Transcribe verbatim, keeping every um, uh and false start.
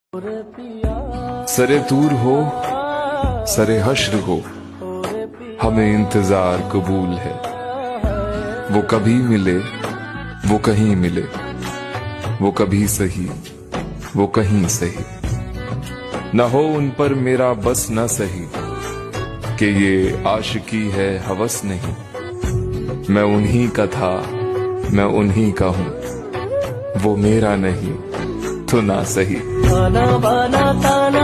सरे तूर हो सरे हश्र हो, हमें इंतजार कबूल है। वो कभी मिले वो कहीं मिले, वो कभी सही वो कहीं सही। न हो उन पर मेरा बस न सही, कि ये आशिकी है हवस नहीं। मैं उन्हीं का था मैं उन्हीं का हूँ, वो मेरा नहीं तो ना सही। बाना बाना ताना